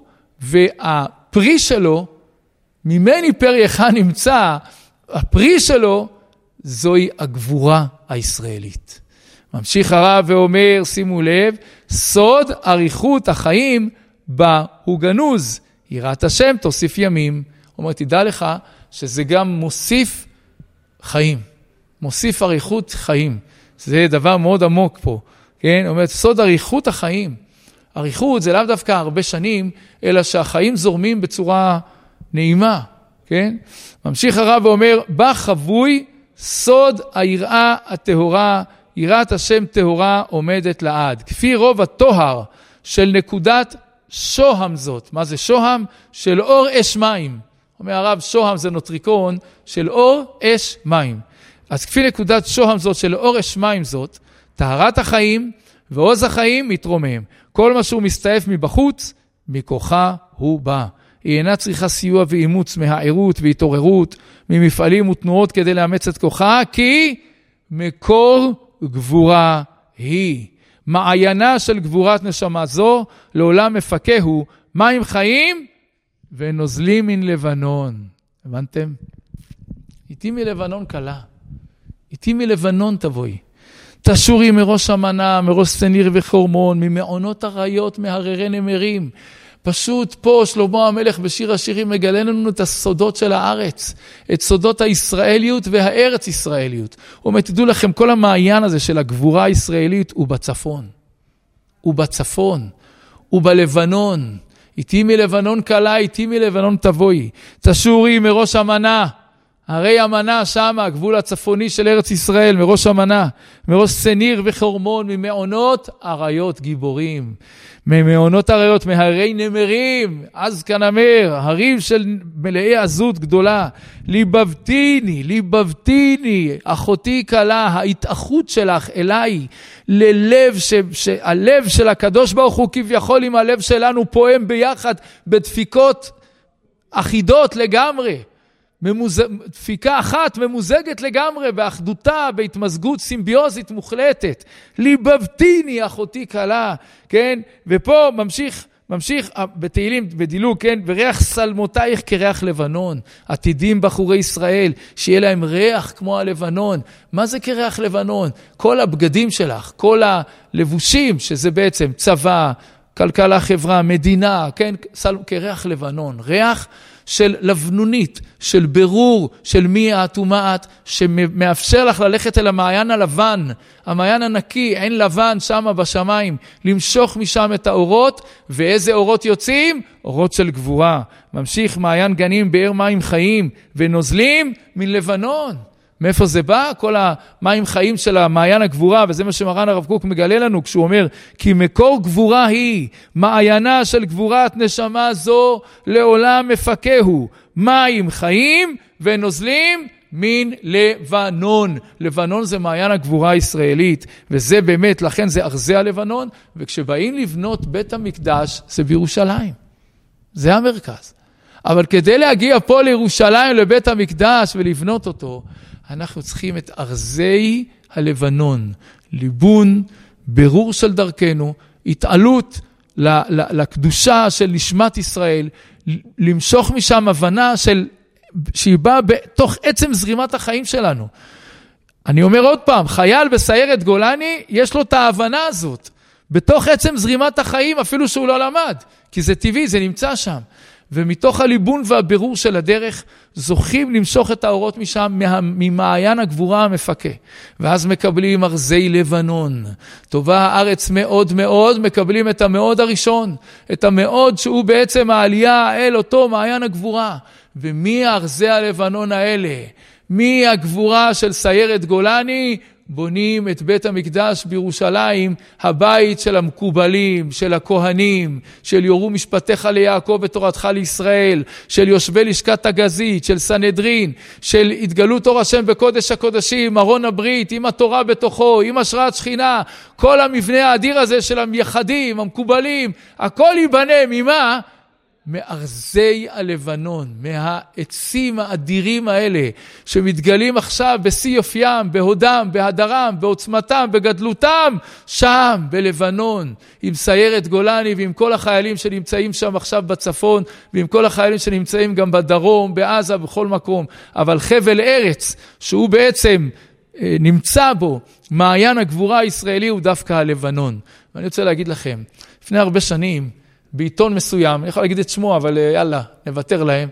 והפרי שלו, ממני פרייך נמצא, הפרי שלו, זוהי הגבורה הישראלית. ממשיך הרב ואומר, שימו לב, סוד אריכות החיים הוא גנוז, יראת השם תוסיף ימים. הוא אומר, תדע לך שזה גם מוסיף חיים, מוסיף אריכות חיים. זה דבר מאוד עמוק פה. כן? זאת אומרת, סוד אריכות החיים. אריכות זה לאו דווקא הרבה שנים, אלא שהחיים זורמים בצורה נעימה. כן? ממשיך הרב ואומר, בה חבוי סוד היראה הטהורה, יראת השם טהורה עומדת לעד. כפי רוב הטוהר של נקודת שוהם זאת. מה זה שוהם? של אור אש מים. אומר הרב, שוהם זה נוטריקון של אור אש מים. אז כפי נקודת שוהם זאת של אור אש מים זאת, טהרת החיים ועוז החיים מתרומם. כל מה שהוא מסתעף מבחוץ, מכוחה הוא בא. היא אינה צריכה סיוע ואימוץ מהעירות והתעוררות, ממפעלים ותנועות כדי לאמץ את כוחה, כי מקור גבורה היא. מעיינה של גבורת נשמה זו, לעולם מפקהו, מים חיים ונוזלים מן לבנון. הבנתם? איתי מלבנון קלה. איתי מלבנון תבואי. תשורי מראש המנה, מראש סניר וחורמון, ממעונות הריות, מהררי נמרים. פשוט פה שלמה המלך בשיר השירים מגלה לנו את הסודות של הארץ, את סודות הישראליות והארץ ישראליות. הוא אומר, תדעו לכם, כל המעיין הזה של הגבורה הישראלית הוא בצפון. הוא בצפון. הוא בלבנון. איתי מלבנון קלה, איתי מלבנון תבואי. תשורי מראש המנה. הרי המנה שם, הגבול הצפוני של ארץ ישראל, מראש המנה, מראש סניר וחורמון, ממעונות אריות גיבורים, ממעונות אריות, מהרי נמרים, אז כאן אמר, הרים של מלאי עזות גדולה, ליבבתיני, ליבבתיני, אחותי קלה, ההתאחות שלך אליי, ללב, ש, שהלב של הקדוש ברוך הוא כביכול עם הלב שלנו פועם ביחד, בדפיקות אחידות לגמרי, ממוז... דפיקה אחת ממוזגת לגמרי, באחדותה, בהתמזגות סימביוזית מוחלטת. ליבבתיני, אחותי קלה, כן? ופה ממשיך, ממשיך בתהילים, בדילוג, כן? וריח סלמותייך כריח לבנון. עתידים בחורי ישראל, שיהיה להם ריח כמו הלבנון. מה זה כריח לבנון? כל הבגדים שלך, כל הלבושים, שזה בעצם צבא, כלכלה, חברה, מדינה, כן? סל... כריח לבנון. ריח של לבנונית, של ברור, של מי את ומה את, שמאפשר לך ללכת אל המעיין הלבן, המעיין הנקי, עין לבן שם בשמיים, למשוך משם את האורות, ואיזה אורות יוצאים? אורות של גבורה. ממשיך מעיין גנים באר מים חיים, ונוזלים מן לבנון. מאיפה זה בא? כל המים חיים של המעיין הגבורה, וזה מה שמרן הרב קוק מגלה לנו, כשהוא אומר, כי מקור גבורה היא, מעיינה של גבורת נשמה זו, לעולם מפקהו, מים חיים ונוזלים מן לבנון. לבנון זה מעיין הגבורה הישראלית, וזה באמת, לכן זה ארזי הלבנון, וכשבאים לבנות בית המקדש, זה בירושלים. זה המרכז. אבל כדי להגיע פה לירושלים, לבית המקדש, ולבנות אותו, אנחנו צריכים את ארזי הלבנון, ליבון, ברור של דרכנו, התעלות לקדושה של נשמת ישראל, למשוך משם הבנה של, שהיא באה בתוך עצם זרימת החיים שלנו. אני אומר עוד פעם, חייל בסיירת גולני, יש לו את ההבנה הזאת, בתוך עצם זרימת החיים, אפילו שהוא לא למד, כי זה טבעי, זה נמצא שם. ומתוך הליבון והבירור של הדרך, זוכים למשוך את האורות משם, ממעיין הגבורה המפקה. ואז מקבלים ארזי לבנון. טובה הארץ מאוד מאוד, מקבלים את המאוד הראשון, את המאוד שהוא בעצם העלייה אל אותו מעיין הגבורה. ומי ארזי הלבנון האלה? מי הגבורה של סיירת גולני? בונים את בית המקדש בירושלים, הבית של המקובלים, של הכהנים, של יורו משפטיך ליעקב ותורתך לישראל, של יושבי לשכת הגזית, של סנהדרין, של התגלות אור השם בקודש הקודשים, ארון הברית, עם התורה בתוכו, עם השראת שכינה, כל המבנה האדיר הזה של המייחדים, המקובלים, הכל ייבנה ממה? מארזי הלבנון, מהעצים האדירים האלה, שמתגלים עכשיו בשיא יופיים, בהודם, בהדרם, בעוצמתם, בגדלותם, שם בלבנון, עם סיירת גולני ועם כל החיילים שנמצאים שם עכשיו בצפון, ועם כל החיילים שנמצאים גם בדרום, בעזה, בכל מקום. אבל חבל ארץ, שהוא בעצם נמצא בו, מעיין הגבורה הישראלי, הוא דווקא הלבנון. ואני רוצה להגיד לכם, לפני הרבה שנים, בעיתון מסוים, אני יכול להגיד את שמו, אבל יאללה, נוותר להם,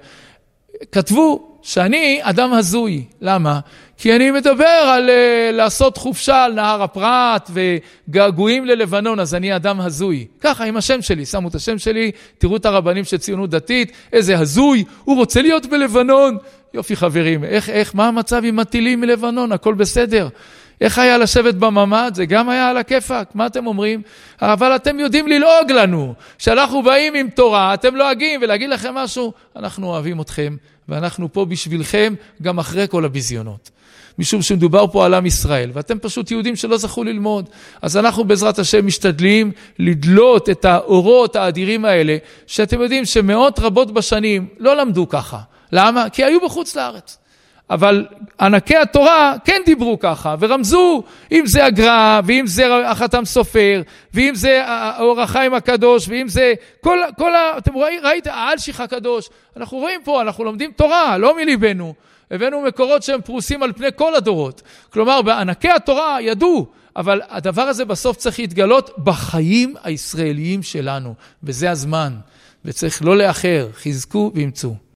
כתבו שאני אדם הזוי. למה? כי אני מדבר על uh, לעשות חופשה על נהר הפרת וגעגועים ללבנון, אז אני אדם הזוי. ככה עם השם שלי, שמו את השם שלי, תראו את הרבנים של ציונות דתית, איזה הזוי, הוא רוצה להיות בלבנון. יופי חברים, איך, איך, מה המצב עם הטילים מלבנון? הכל בסדר. איך היה לשבת בממד? זה גם היה על הכיפק. מה אתם אומרים? אבל אתם יודעים ללעוג לנו. שאנחנו באים עם תורה, אתם לועגים, ולהגיד לכם משהו, אנחנו אוהבים אתכם, ואנחנו פה בשבילכם גם אחרי כל הביזיונות. משום שמדובר פה על עם ישראל, ואתם פשוט יהודים שלא זכו ללמוד. אז אנחנו בעזרת השם משתדלים לדלות את האורות האדירים האלה, שאתם יודעים שמאות רבות בשנים לא למדו ככה. למה? כי היו בחוץ לארץ. אבל ענקי התורה כן דיברו ככה, ורמזו, אם זה הגר"א, ואם זה החתם סופר, ואם זה אור החיים הקדוש, ואם זה כל, כל ה... אתם ראי, ראית, האלשיך הקדוש, אנחנו רואים פה, אנחנו לומדים תורה, לא מליבנו, הבאנו מקורות שהם פרוסים על פני כל הדורות. כלומר, בענקי התורה ידעו, אבל הדבר הזה בסוף צריך להתגלות בחיים הישראליים שלנו, וזה הזמן, וצריך לא לאחר, חזקו וימצאו.